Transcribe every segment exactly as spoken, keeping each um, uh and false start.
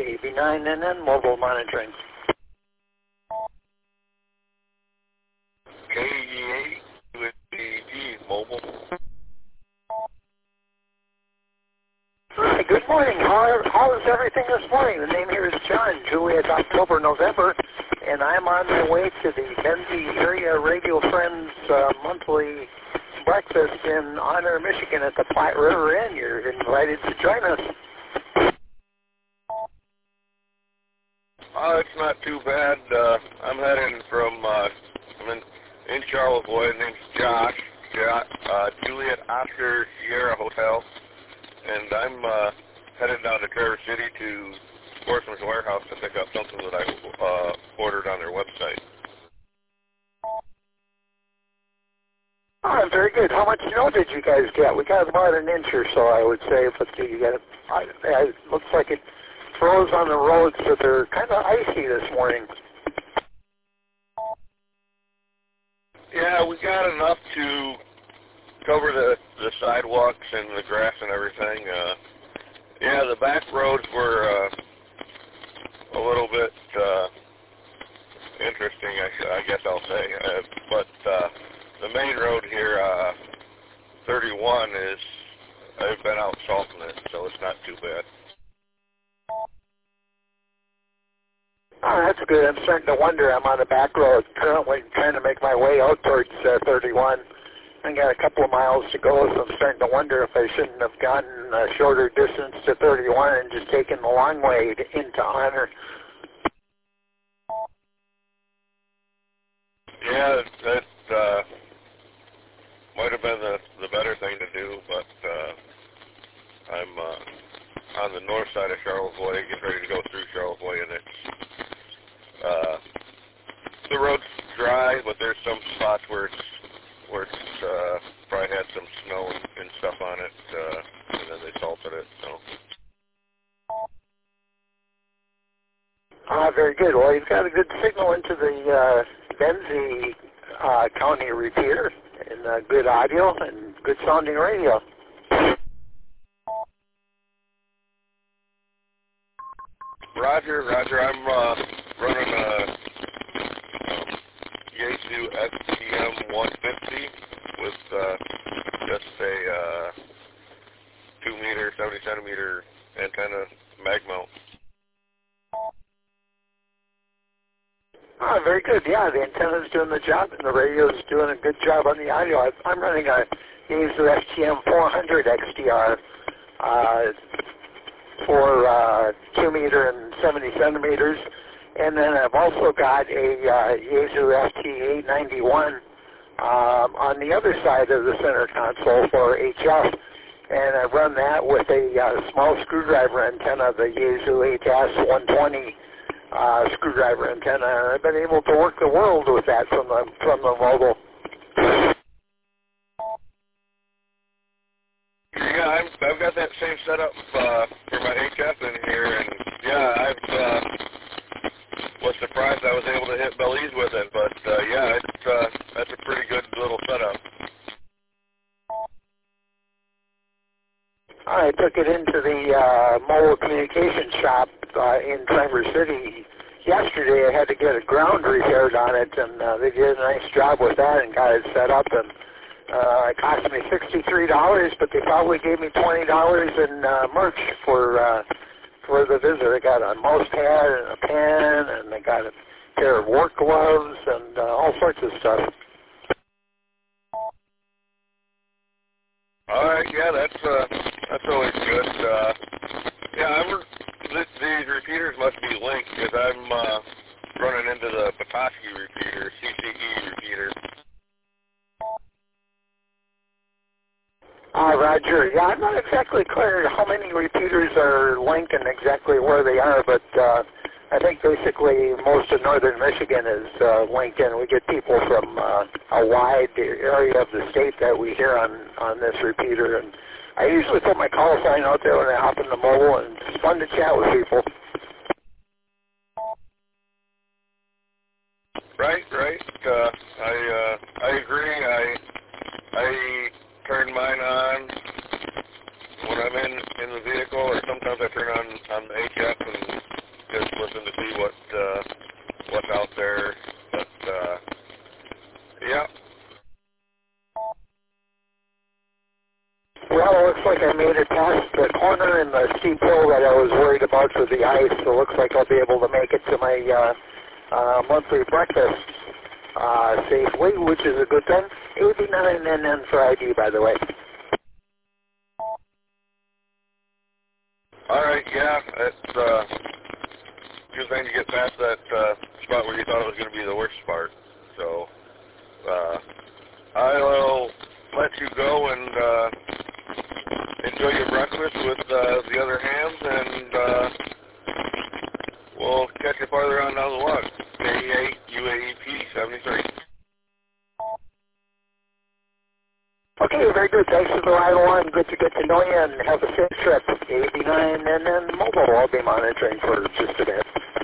A B nine N N mobile monitoring. K E eight with B G mobile. Hi, good morning. How, how is everything this morning? The name here is John, Juliet, October, November, and I'm on my way to the Benzie Area Radio Friends uh, monthly breakfast in Honor, Michigan at the Platte River Inn. You're invited to join us. Oh, it's not too bad. Uh, I'm heading from, uh, I'm in, in Charlevoix. Name's Josh, jo- uh, Juliet Oscar Sierra Hotel, and I'm uh, headed down to Traverse City to Sportsman's Warehouse to pick up something that I uh, ordered on their website. Oh, very good. How much snow did you guys get? We got about an inch or so, I would say, but you got it. It looks like it froze on the roads, so they're kind of icy this morning. Yeah, we got enough to cover the, the sidewalks and the grass and everything. Uh, yeah, the back roads were uh, a little bit uh, interesting, I, sh- I guess I'll say. Uh, but uh, the main road here, uh, thirty-one, is, I've been out salting it, so it's not too bad. Oh, that's good. I'm starting to wonder. I'm on a back road currently trying to make my way out towards uh, thirty-one. I got a couple of miles to go, so I'm starting to wonder if I shouldn't have gotten a shorter distance to thirty-one and just taken the long way to, into Honor. Yeah, that uh, might have been the, the better thing to do, but uh, I'm uh, on the north side of Charlevoix, getting ready to go through Charlevoix, and it's uh, the road's dry, but there's some spots where it's where it's uh, probably had some snow and, and stuff on it, uh, and then they salted it. So. Ah, very good. Well, you've got a good signal into the uh, Benzie uh, County repeater, and uh, good audio and good sounding radio. Roger, Roger. I'm uh, running a um, Yaesu S T M one fifty with uh, just a uh, two meter, seventy centimeter antenna mag mount. Ah, very good. Yeah, the antenna's doing the job, and the radio's doing a good job on the audio. I, I'm running a Yaesu S T M four hundred X D R uh, for uh, two meter and seventy centimeters, and then I've also got a uh, Yaesu F T eight ninety-one um, on the other side of the center console for H F, and I run that with a uh, small screwdriver antenna, the Yaesu H S one twenty. Uh, screwdriver antenna, and I've been able to work the world with that from the from the mobile. Yeah, I'm, I've got that same setup uh, for my H F in here, and yeah, I've uh, was surprised I was able to hit Belize with it, but uh, yeah, it's uh, that's a pretty good little setup. I took it into the uh, mobile communication shop uh, in Traverse City yesterday. I had to get a ground repaired on it, and uh, they did a nice job with that and got it set up. And uh, it cost me sixty-three dollars, but they probably gave me twenty dollars in uh, merch for uh, for the visit. They got a mouse pad and a pen, and they got a pair of work gloves and uh, all sorts of stuff. All right, yeah, that's uh, that's always good. Uh, yeah, I'm re- th- these repeaters must be linked because I'm uh, running into the Petoskey repeater, C C E repeater. Uh, Roger. Yeah, I'm not exactly clear how many repeaters are linked and exactly where they are, but uh, I think basically most of northern Michigan is uh, linked in. We get people from uh, a wide area of the state that we hear on, on this repeater. And I usually put my call sign out there when I hop in the mobile, and it's fun to chat with people. Right, right. Uh, I uh, I agree. I I turn mine on when I'm in in the vehicle, or sometimes I turn on on the H F and sidewalks with the ice, so it looks like I'll be able to make it to my uh, uh, monthly breakfast uh, safely, which is a good thing. eighty-nine N N for I D, by the way. All right, yeah, it's uh, good thing to get past that uh, spot where you thought it was going to be the worst part. So uh, I will let you go and uh, enjoy your breakfast with uh, the other hams, and uh, we'll catch you farther on down the walk. K eight U A E P seventy-three. Okay, very good. Thanks for the ride along. Good to get to know you, and have a safe trip. eighty-nine N N Mobile. I'll be monitoring for just a bit.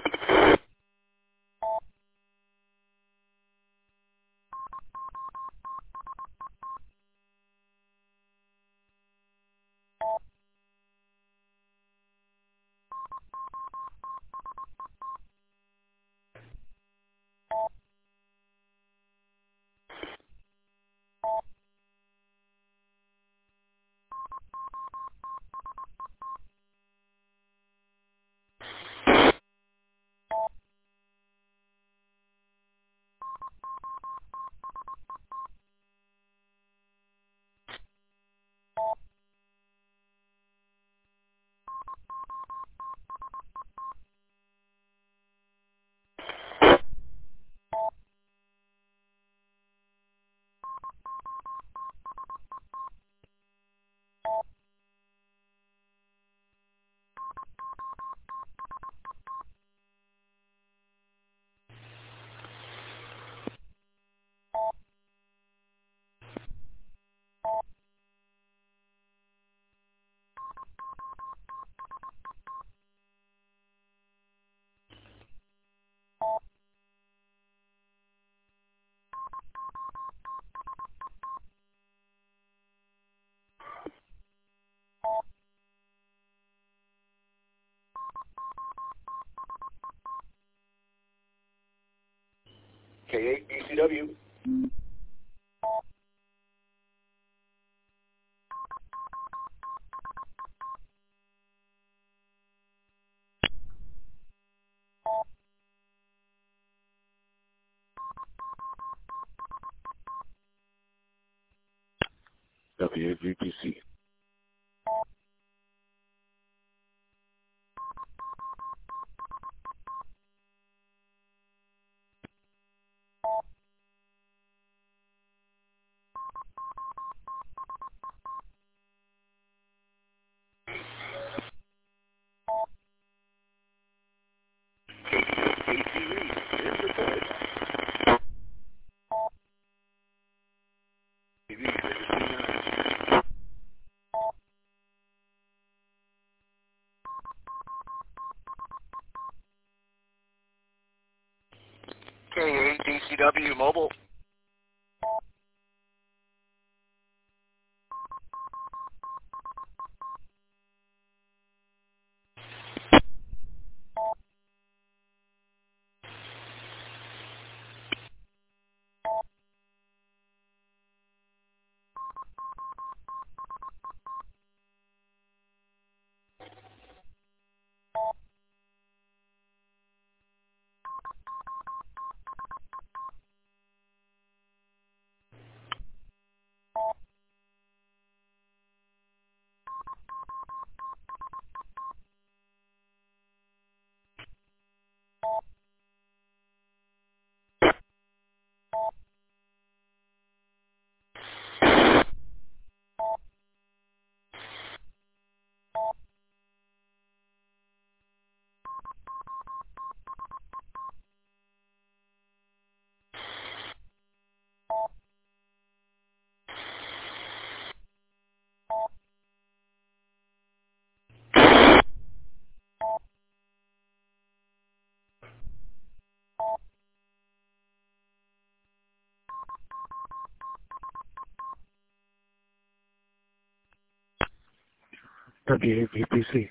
K eight D C W. W V P C. K eight D C W Mobile. W V P C.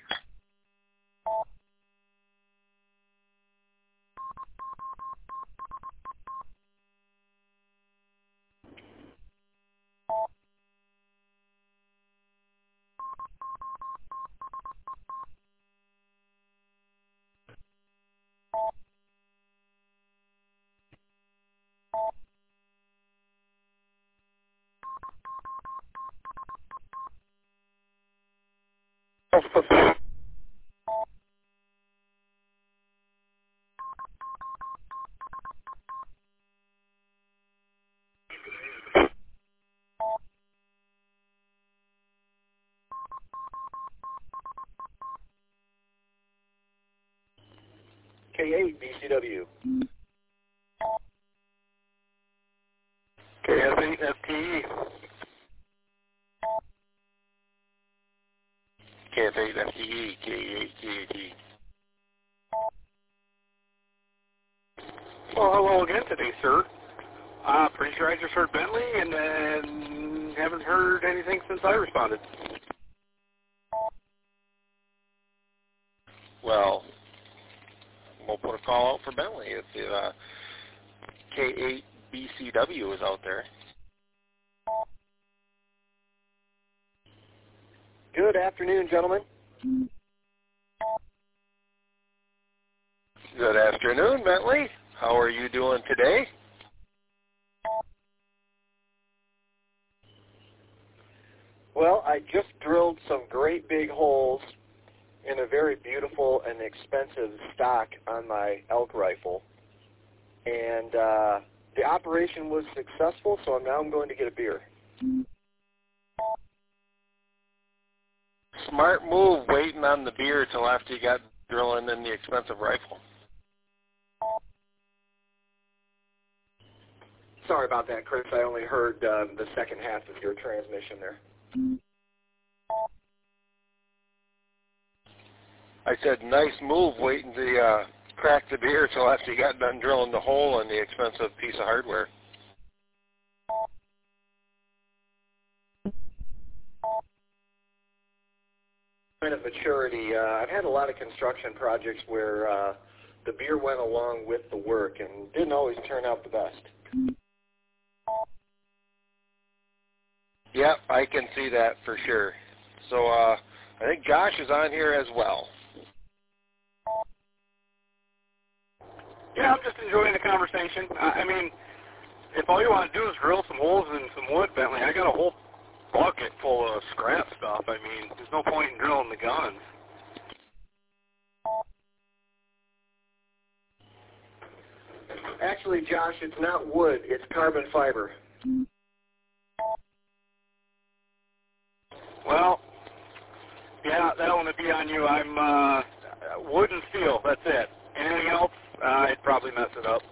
K eight B C W. K F eight F T E. K F eight F T E, K eight K A T. Well, hello again today, sir. Uh, pretty sure I just heard Bentley and then haven't heard anything since I responded. Well, we'll put a call out for Bentley if the uh, K eight B C W is out there. Good afternoon, gentlemen. Good afternoon, Bentley. How are you doing today? Well, I just drilled some great big holes in a very beautiful and expensive stock on my elk rifle. And uh, the operation was successful, so now I'm going to get a beer. Smart move waiting on the beer till after you got drilling in the expensive rifle. Sorry about that, Chris. I only heard uh, the second half of your transmission there. I said, nice move waiting to uh, crack the beer till after you got done drilling the hole in the expensive piece of hardware. Kind of maturity. Uh, I've had a lot of construction projects where uh, the beer went along with the work and didn't always turn out the best. Yep, I can see that for sure. So uh, I think Josh is on here as well. Yeah, I'm just enjoying the conversation. I, I mean, if all you want to do is drill some holes in some wood, Bentley, I got a whole bucket full of scrap stuff. I mean, there's no point in drilling the guns. Actually, Josh, it's not wood, it's carbon fiber. Well, yeah, that one would be on you. I'm uh, wood and steel, that's it. Anything else, uh, I'd probably mess it up.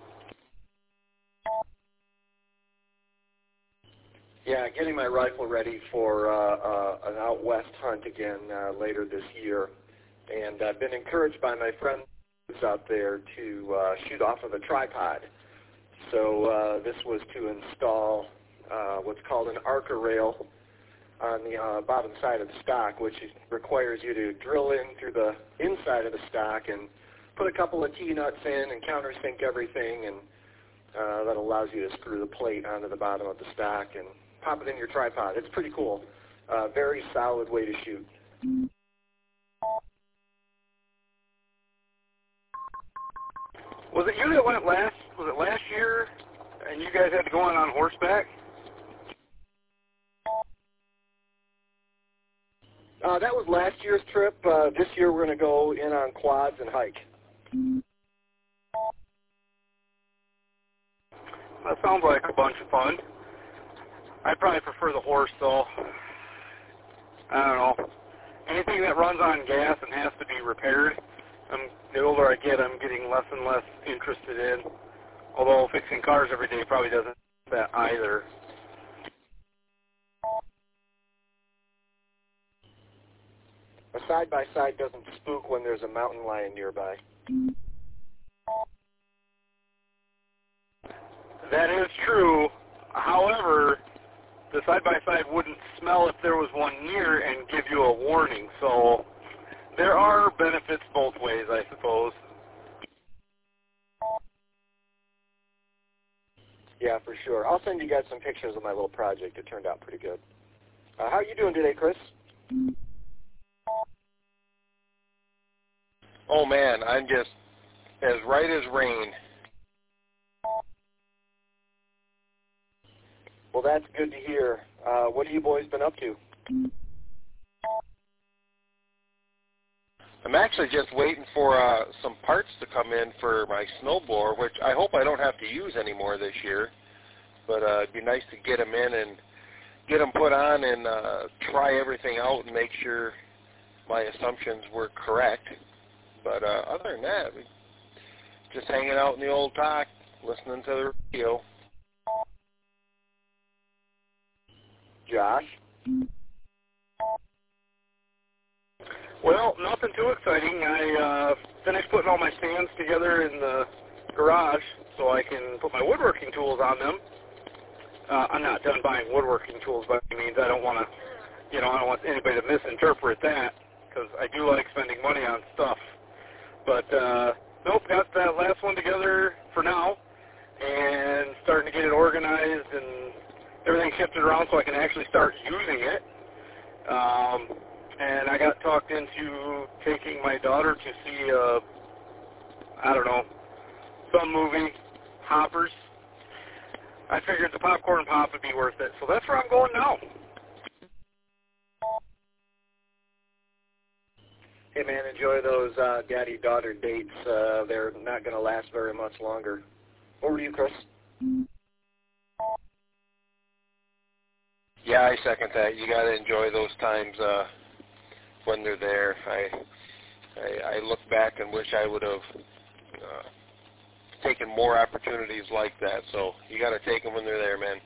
Yeah, getting my rifle ready for uh, uh, an out west hunt again uh, later this year. And I've been encouraged by my friends out there to uh, shoot off of a tripod. So uh, this was to install uh, what's called an Arca rail on the uh, bottom side of the stock, which requires you to drill in through the inside of the stock and put a couple of T-nuts in and countersink everything, and uh, that allows you to screw the plate onto the bottom of the stock and pop it in your tripod. It's pretty cool. Uh, very solid way to shoot. Was it you that went last, was it last year, and you guys had to go in on horseback? Uh, that was last year's trip. Uh, this year we're going to go in on quads and hike. That sounds like a bunch of fun. I probably prefer the horse, though. I don't know. Anything that runs on gas and has to be repaired, I'm, the older I get, I'm getting less and less interested in. Although fixing cars every day probably doesn't do that either. A side-by-side doesn't spook when there's a mountain lion nearby. That is true. However, the side-by-side wouldn't smell if there was one near and give you a warning. So there are benefits both ways, I suppose. Yeah, for sure. I'll send you guys some pictures of my little project. It turned out pretty good. Uh, how are you doing today, Chris? Oh, man, I'm just as right as rain. Well, that's good to hear. Uh, what have you boys been up to? I'm actually just waiting for uh, some parts to come in for my snowblower, which I hope I don't have to use anymore this year. But uh, it'd be nice to get them in and get them put on and uh, try everything out and make sure my assumptions were correct. But uh, other than that, we just hanging out in the old talk, listening to the radio. Josh? Well, nothing too exciting. I uh, finished putting all my stands together in the garage so I can put my woodworking tools on them. Uh, I'm not done buying woodworking tools by any means. I don't want to, you know, I don't want anybody to misinterpret that because I do like spending money on stuff. But, uh, nope, got that last one together for now and starting to get it organized and everything shifted around so I can actually start using it. Um, and I got talked into taking my daughter to see, uh, I don't know, some movie, Hoppers. I figured the popcorn pop would be worth it, so that's where I'm going now. Hey, man, enjoy those uh, daddy-daughter dates. Uh, they're not going to last very much longer. Over to you, Chris. Yeah, I second that. You got to enjoy those times uh, when they're there. I, I I look back and wish I would have uh, taken more opportunities like that. So you got to take them when they're there, man.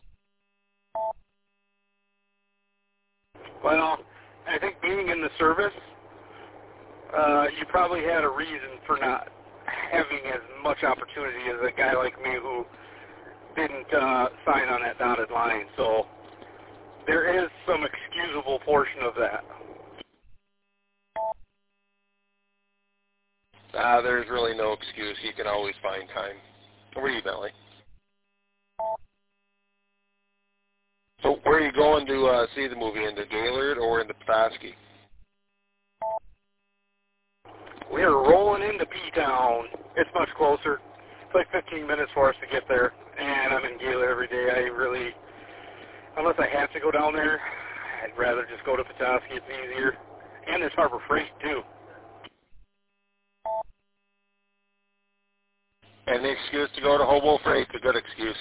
Well, I think being in the service, uh, you probably had a reason for not having as much opportunity as a guy like me who didn't uh, sign on that dotted line. So there is some excusable portion of that. Uh, there's really no excuse. You can always find time. Where are you, Bentley? So where are you going to uh, see the movie? Into Gaylord or into Petoskey? We are rolling into P-Town. It's much closer. It's like fifteen minutes for us to get there, and I'm in Gaylord every day. I really, unless I have to go down there, I'd rather just go to Petoskey. It's easier. And there's Harbor Freight, too. And the excuse to go to Hobo Freight's a good excuse.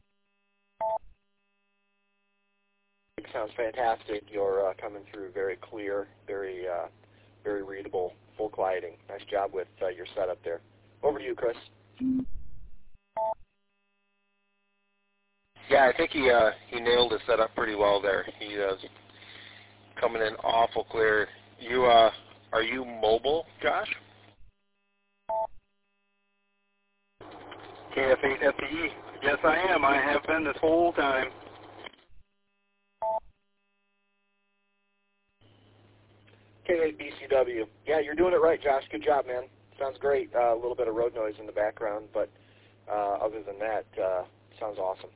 It sounds fantastic. You're uh, coming through very clear, very, uh, very readable, full quieting. Nice job with uh, your setup there. Over to you, Chris. Yeah, I think he uh, he nailed his setup pretty well there. He is coming in awful clear. You uh, are you mobile, Josh? K F eight F D E. Yes, I am. I have been this whole time. K eight B C W. Yeah, you're doing it right, Josh. Good job, man. Sounds great. Uh, a little bit of road noise in the background, but uh, other than that, uh, sounds awesome.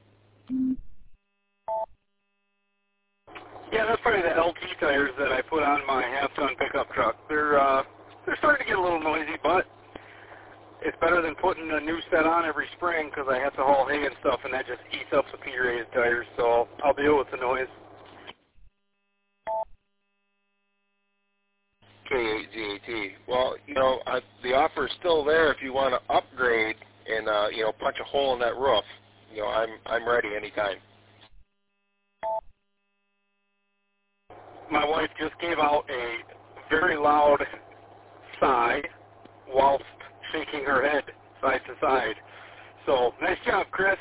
Yeah, that's probably the L T tires that I put on my half-ton pickup truck. They're uh, they're starting to get a little noisy, but it's better than putting a new set on every spring because I have to haul hay and stuff, and that just eats up the P-rated tires, so I'll deal with the noise. K eight Z A T. Well, you know, uh, the offer is still there if you want to upgrade and, uh, you know, punch a hole in that roof. You know, I'm I'm ready anytime. My wife just gave out a very loud sigh whilst shaking her head side to side. So, nice job, Chris.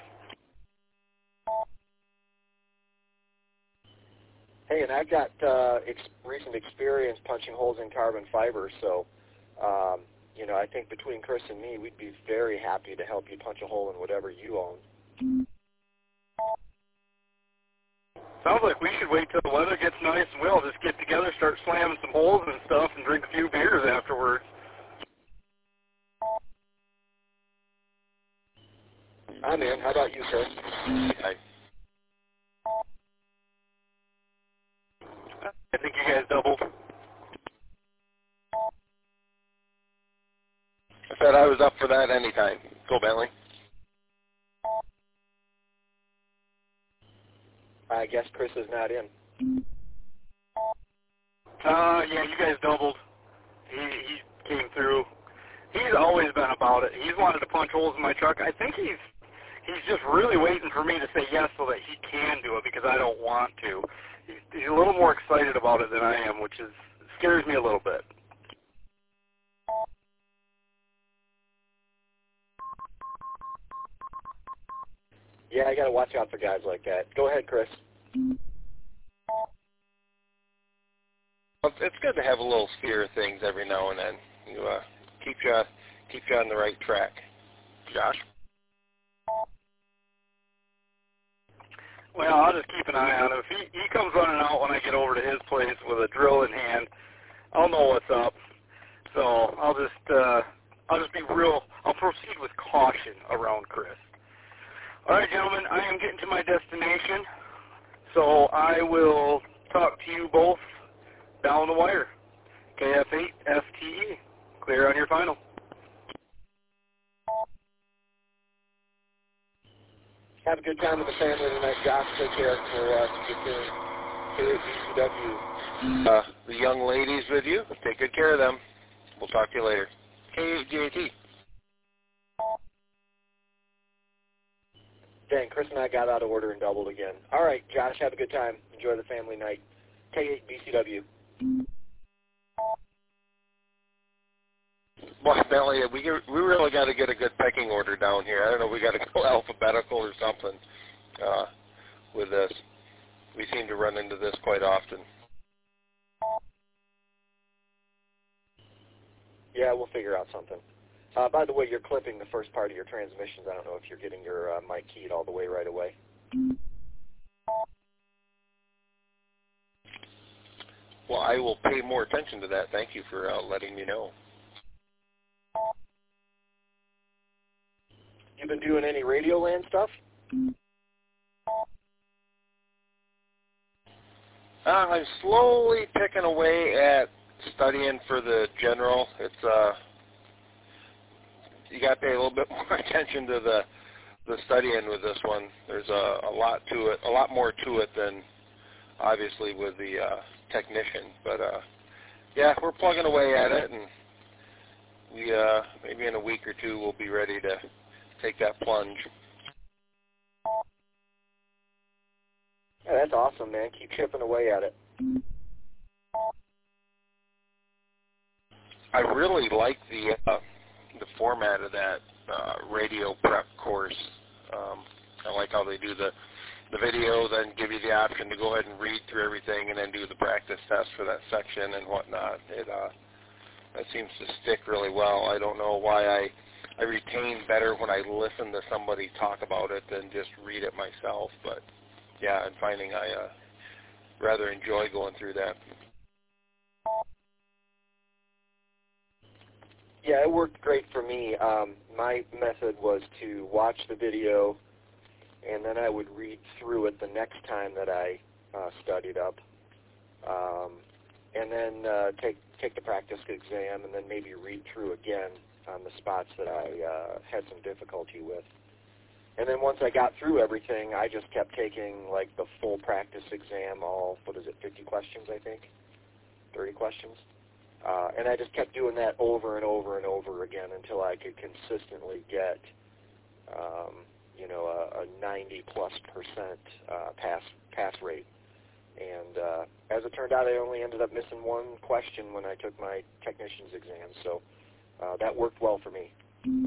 Hey, and I've got uh, ex- recent experience punching holes in carbon fiber, so, um, you know, I think between Chris and me, we'd be very happy to help you punch a hole in whatever you own. Sounds like we should wait till the weather gets nice and we'll just get together, start slamming some holes and stuff, and drink a few beers afterwards. I'm in. How about you, sir? I, I think you guys doubled. I said I was up for that anytime. Go, Bentley. I guess Chris is not in. Uh, yeah, you guys doubled. He, he came through. He's always been about it. He's wanted to punch holes in my truck. I think he's he's just really waiting for me to say yes so that he can do it because I don't want to. He's, he's a little more excited about it than I am, which is scares me a little bit. Yeah, I got to watch out for guys like that. Go ahead, Chris. It's good to have a little fear of things every now and then. You uh, keep you keep you on the right track. Josh? Well, I'll just keep an eye on him. If he, he comes running out when I get over to his place with a drill in hand, I'll know what's up. So I'll just uh, I'll just be real. I'll proceed with caution around Chris. All right, gentlemen, I am getting to my destination, so I will talk to you both down the wire. K F eight F T E. Clear on your final. Have a good time with the family tonight, Josh. Take care. We'll uh, see you soon. K A B C W. Uh, the young ladies with you. Take good care of them. We'll talk to you later. K eight J A T. Dang, Chris and I got out of order and doubled again. All right, Josh, have a good time. Enjoy the family night. K eight B C W. Boy, Bentley, we we really got to get a good pecking order down here. I don't know, we got to go alphabetical or something uh, with this. We seem to run into this quite often. Yeah, we'll figure out something. Uh, by the way, you're clipping the first part of your transmissions. I don't know if you're getting your uh, mic keyed all the way right away. Well, I will pay more attention to that. Thank you for uh, letting me know. You been doing any Radioland stuff? Uh, I'm slowly picking away at studying for the general. It's uh, you got to pay a little bit more attention to the the studying with this one. There's a, a lot to it, a lot more to it than obviously with the uh, technician. But uh, yeah, we're plugging away at it, and we uh, maybe in a week or two we'll be ready to take that plunge. Yeah, that's awesome, man. Keep chipping away at it. I really like the uh, the format of that uh, radio prep course. Um, I like how they do the the video, then give you the option to go ahead and read through everything, and then do the practice test for that section and whatnot. It uh, that seems to stick really well. I don't know why I I retain better when I listen to somebody talk about it than just read it myself. But yeah, I'm finding I uh, rather enjoy going through that. Yeah, it worked great for me. Um, my method was to watch the video, and then I would read through it the next time that I uh, studied up, um, and then uh, take take the practice exam, and then maybe read through again on the spots that I uh, had some difficulty with. And then once I got through everything, I just kept taking like the full practice exam, all, what is it, fifty questions, I think, thirty questions. Uh, and I just kept doing that over and over and over again until I could consistently get, um, you know, a, a ninety plus percent uh, pass pass rate. And uh, as it turned out, I only ended up missing one question when I took my technician's exam. So uh, that worked well for me.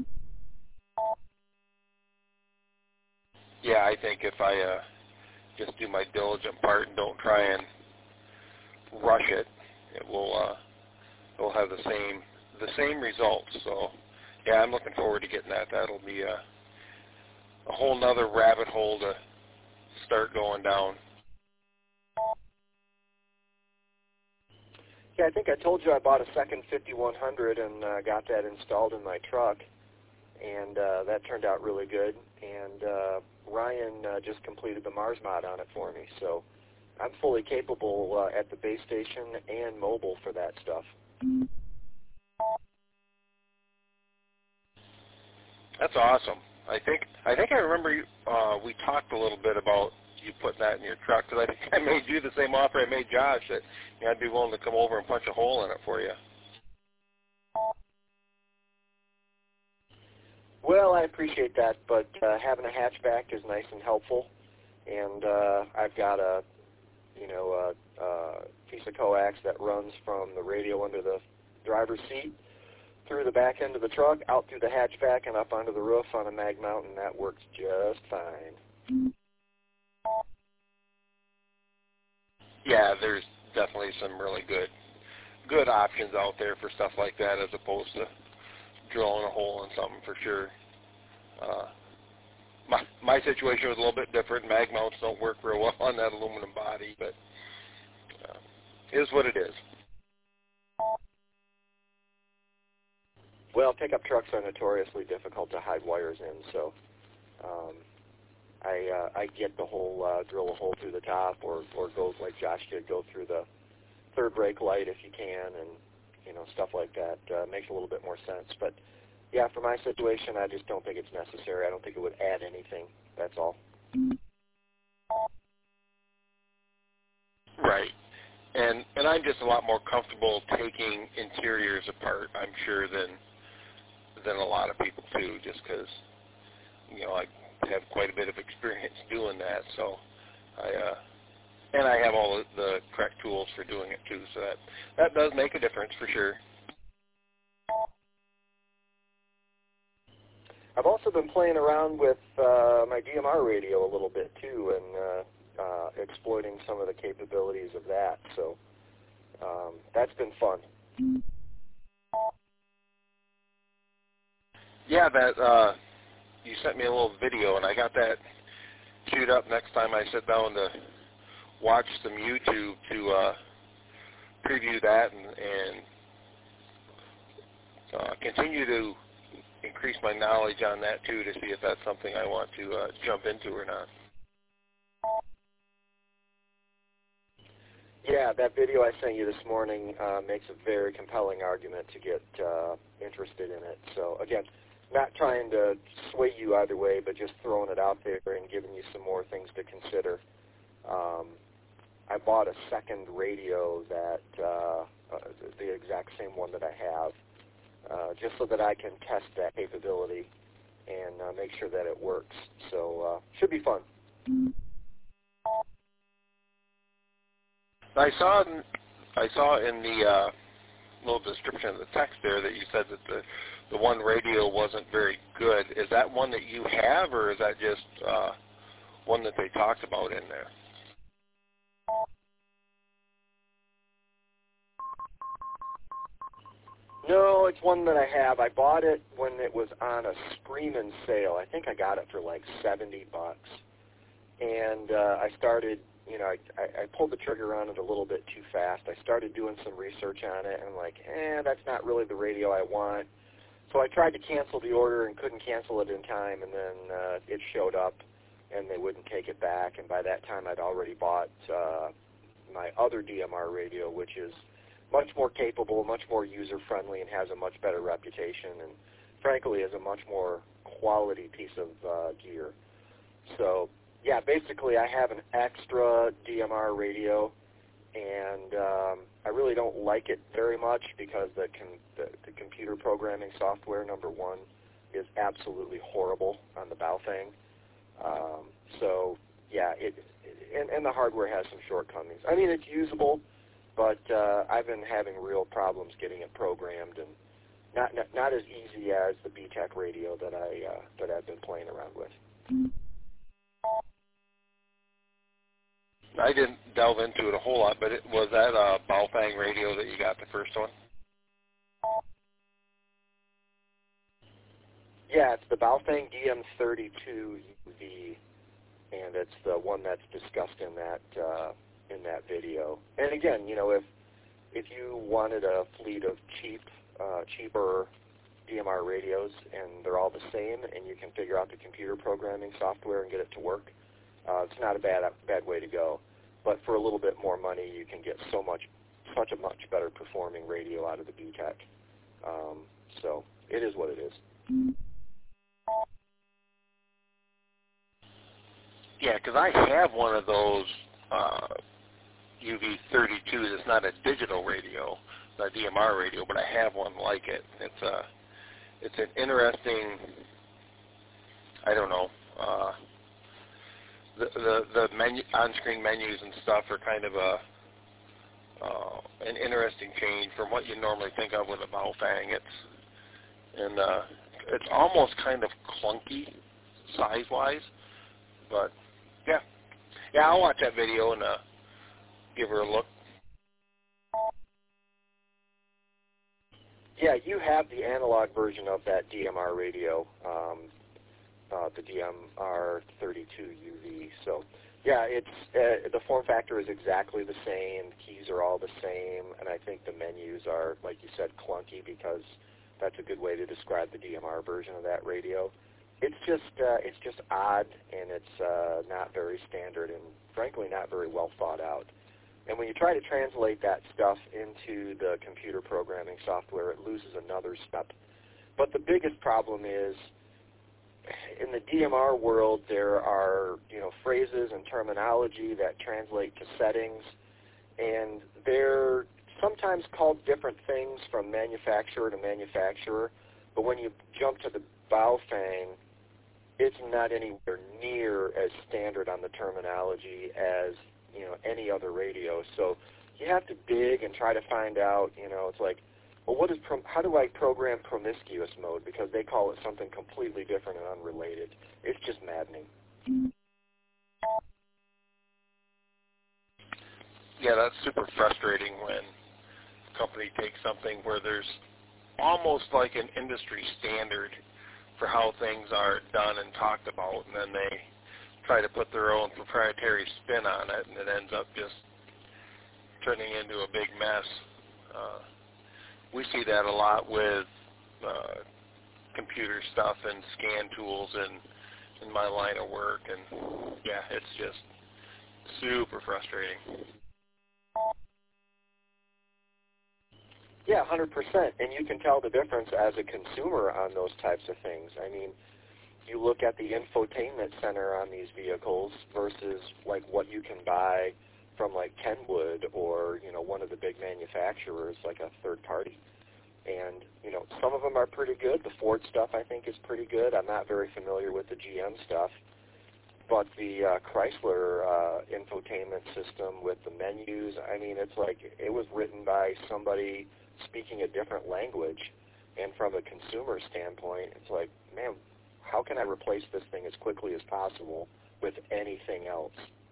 Yeah, I think if I uh, just do my diligent part and don't try and rush it, it will uh, it will have the same the same results. So yeah, I'm looking forward to getting that. That'll be a, a whole nother rabbit hole to start going down. Yeah, I think I told you I bought a second fifty-one hundred and uh, got that installed in my truck, and uh, that turned out really good. And uh, Ryan uh, just completed the Mars mod on it for me, so I'm fully capable uh, at the base station and mobile for that stuff. That's awesome. I think I think I remember you, uh, we talked a little bit about you putting that in your truck, because I think I made you the same offer I made Josh, that you know, I'd be willing to come over and punch a hole in it for you. Well, I appreciate that, but uh, having a hatchback is nice and helpful, and uh, I've got a, you know, a, a piece of coax that runs from the radio under the driver's seat through the back end of the truck, out through the hatchback, and up onto the roof on a mag mount, and that works just fine. Yeah, there's definitely some really good good options out there for stuff like that as opposed to drilling a hole in something for sure. Uh, my my situation was a little bit different. Mag mounts don't work real well on that aluminum body, but uh, it is what it is. Well, pickup trucks are notoriously difficult to hide wires in, so um, I uh, I get the whole uh, drill a hole through the top, or or go like Josh did, go through the third brake light if you can, and you know, stuff like that uh, makes a little bit more sense. But yeah, for my situation, I just don't think it's necessary. I don't think it would add anything. That's all. Right. And and I'm just a lot more comfortable taking interiors apart, I'm sure, than than a lot of people too, just because, you know, I have quite a bit of experience doing that. So I uh, and I have all the, the correct tools for doing it too. So that that does make a difference for sure. I've also been playing around with uh, my D M R radio a little bit too, and uh, uh, exploiting some of the capabilities of that. So um, that's been fun. Yeah, that uh, you sent me a little video, and I got that queued up next time I sit down to watch some YouTube to uh, preview that and, and uh, continue to increase my knowledge on that too, to see if that's something I want to uh, jump into or not. Yeah, that video I sent you this morning uh, makes a very compelling argument to get uh, interested in it. So again, not trying to sway you either way, but just throwing it out there and giving you some more things to consider. Um, I bought a second radio that, uh, uh, the exact same one that I have, uh, just so that I can test that capability and uh, make sure that it works. So uh, should be fun. I saw in, I saw in the uh, little description of the text there that you said that the the one radio wasn't very good. Is that one that you have, or is that just uh, one that they talked about in there? No, it's one that I have. I bought it when it was on a screaming sale. I think I got it for like seventy bucks. And uh, I started, you know, I, I, I pulled the trigger on it a little bit too fast. I started doing some research on it, and I'm like, eh, that's not really the radio I want. So I tried to cancel the order and couldn't cancel it in time, and then uh, it showed up, and they wouldn't take it back. And by that time, I'd already bought uh, my other D M R radio, which is much more capable, much more user-friendly, and has a much better reputation, and frankly is a much more quality piece of uh, gear. So, yeah, basically I have an extra D M R radio, and um, I really don't like it very much because the, com- the, the computer programming software, number one, is absolutely horrible on the Baofeng. Um, so, yeah, it, it and, and the hardware has some shortcomings. I mean, it's usable, but uh, I've been having real problems getting it programmed, and not not, not as easy as the B TEC radio that I uh, that I've been playing around with. I didn't delve into it a whole lot, but it, was that a Baofeng radio that you got the first one? Yeah, it's the Baofeng D M thirty-two U V, and it's the one that's discussed in that uh, in that video. And again, you know, if if you wanted a fleet of cheap, uh, cheaper D M R radios, and they're all the same, and you can figure out the computer programming software and get it to work, uh, it's not a bad bad way to go. But for a little bit more money, you can get so much, such a much better performing radio out of the B TEC. Um, so it is what it is. Yeah, because I have one of those uh, U V thirty-twos. It's not a digital radio, not a D M R radio, but I have one like it. It's a, it's an interesting I don't know. Uh, the the, the menu, on-screen menus and stuff are kind of a uh, an interesting change from what you normally think of with a Baofeng. It's and uh, it's almost kind of clunky size-wise, but yeah, yeah, I'll watch that video and uh, give her a look. Yeah, you have the analog version of that D M R radio, um, uh, the D M R thirty-two U V. So, yeah, it's uh, the form factor is exactly the same. The keys are all the same, and I think the menus are, like you said, clunky because that's a good way to describe the D M R version of that radio. It's just uh, it's just odd, and it's uh, not very standard, and frankly, not very well thought out. And when you try to translate that stuff into the computer programming software, it loses another step. But the biggest problem is, in the D M R world, there are you know phrases and terminology that translate to settings, and they're sometimes called different things from manufacturer to manufacturer. But when you jump to the Baofeng, it's not anywhere near as standard on the terminology as you know, any other radio. So you have to dig and try to find out, you know, it's like, well, what is, prom- how do I program promiscuous mode? Because they call it something completely different and unrelated. It's just maddening. Yeah, that's super frustrating when a company takes something where there's almost like an industry standard for how things are done and talked about, and then they try to put their own proprietary spin on it, and it ends up just turning into a big mess. Uh, we see that a lot with uh, computer stuff and scan tools in, in my line of work, and yeah, it's just super frustrating. Yeah, one hundred percent, and you can tell the difference as a consumer on those types of things. I mean, you look at the infotainment center on these vehicles versus like what you can buy from like Kenwood or, you know, one of the big manufacturers, like a third party. And, you know, some of them are pretty good. The Ford stuff I think is pretty good. I'm not very familiar with the G M stuff. But the uh, Chrysler uh, infotainment system with the menus, I mean, it's like it was written by somebody speaking a different language. And from a consumer standpoint, it's like, man, how can I replace this thing as quickly as possible with anything else?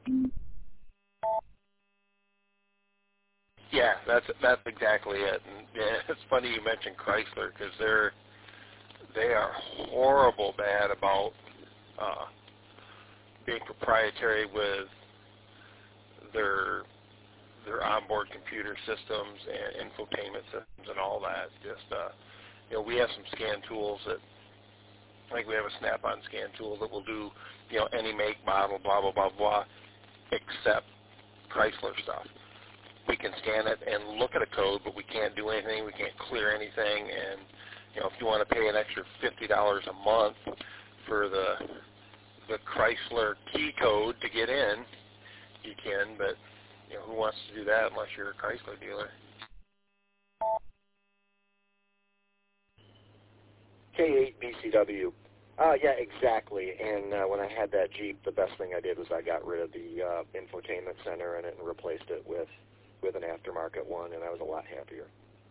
Yeah, that's that's exactly it. And yeah, it's funny you mentioned Chrysler because they're they are horrible bad about uh, being proprietary with their their onboard computer systems and infotainment systems and all that. Just uh, you know, we have some scan tools that. Like we have a Snap-on scan tool that will do, you know, any make, model, blah, blah, blah, blah, except Chrysler stuff. We can scan it and look at a code, but we can't do anything. We can't clear anything. And, you know, if you want to pay an extra fifty dollars a month for the the Chrysler key code to get in, you can, but, you know, who wants to do that unless you're a Chrysler dealer? K eight B C W. Uh, yeah, exactly. And uh, when I had that Jeep, the best thing I did was I got rid of the uh, infotainment center in it and replaced it with, with an aftermarket one, and I was a lot happier.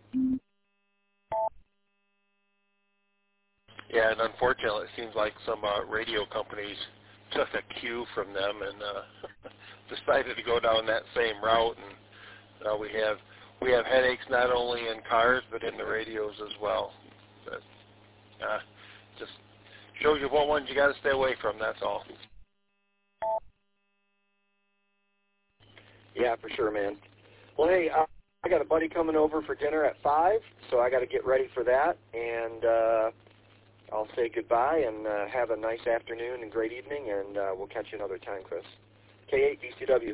Yeah, and unfortunately, it seems like some uh, radio companies took a cue from them and uh, decided to go down that same route, and uh, we have we have headaches not only in cars but in the radios as well. But, uh, just shows you what ones you got to stay away from. That's all. Yeah, for sure, man. Well, hey, uh, I got a buddy coming over for dinner at five, so I got to get ready for that, and uh, I'll say goodbye and uh, have a nice afternoon and great evening, and uh, we'll catch you another time, Chris. K eight B C W.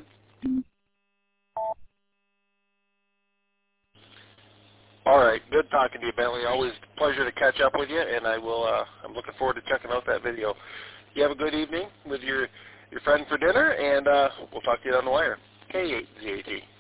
All right, good talking to you, Bentley. Always a pleasure to catch up with you, and I will. Uh, I'm looking forward to checking out that video. You have a good evening with your your friend for dinner, and uh, we'll talk to you on the wire. K eight Z A T.